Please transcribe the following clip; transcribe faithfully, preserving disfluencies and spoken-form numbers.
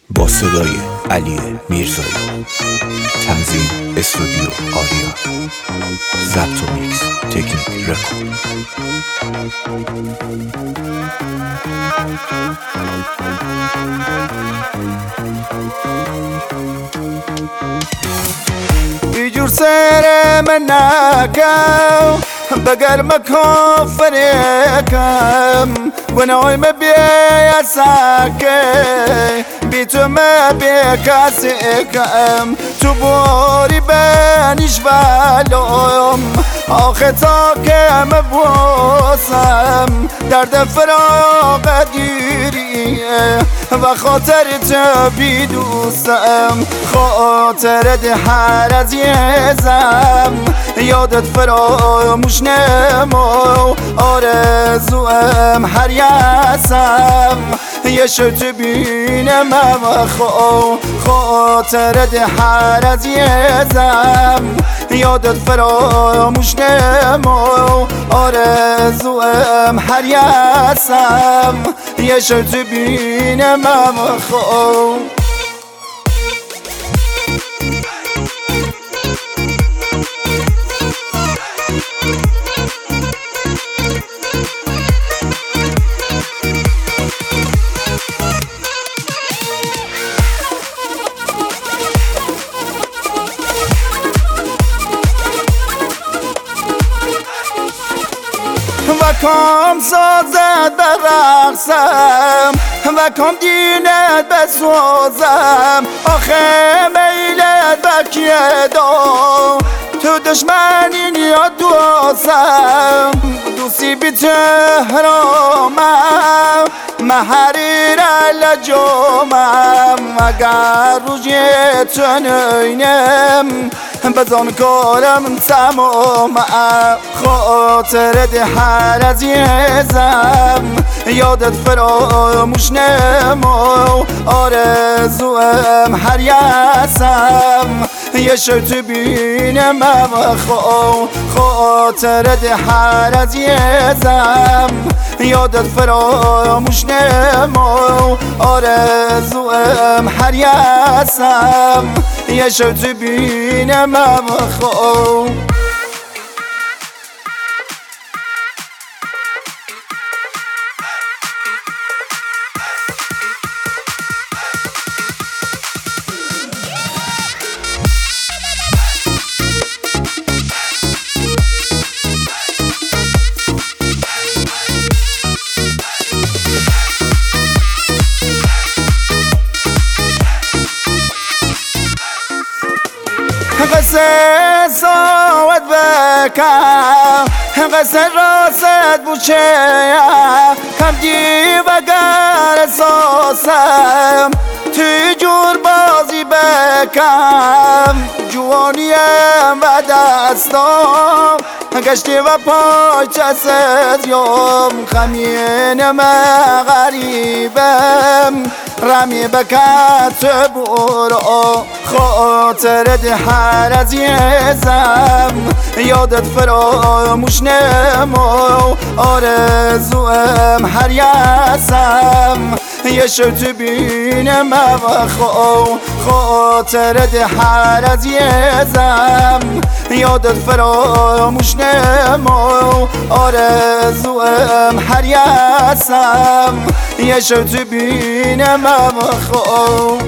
با صدای علی میرزایی، تنظیم استودیو آریا، ضبط و میکس تکنیک رکورد. يجور سير مناكم بقر مكو فريكم ونوي مبيا ساكي بيتو مبيا كاسيكم تبوري بانيش بالوم آخه تاكم بوسم درد فراغ دیریه و خاطرت بیدوستم خاطرت هر از یه زم یادت فراموش نمو آرزوم هر یسم یه شرط بینم و خو خاطرت هر از یه زم یادت فراموش نمو آرزوم هر یسم یه شرط بینم و خو و کام سازد برقصم و کام دینت بسازم آخه میلت بکیه دا تو دشمنی نیاد دوستم دوستی بی تهرامم محریر لجامم اگر روی تنینم بزن کارم تمام خاطرت هر از یه زم یادت فراموش نمو آرزوم هر یسم یه شرط بینم و خو خاطرت هر از یه زم یادت فراموش نمو آرزوم هر یسم یه شرط بینم و خو قصه سواد بکم قصه راست بوچه کم دیوگر ساسم توی جور بازی بکم جوانیم و دستام گشتی و پای چست یوم خمینم غریبم رمی بکت برو خاطرت هر از یه زم یادت فراموش نمو آرزوم هر یسم یه شرط بینم و خو خاطرت هر از یه زم یادت فراموش نمو آرزوم هر یسم یه شرط بینم و خو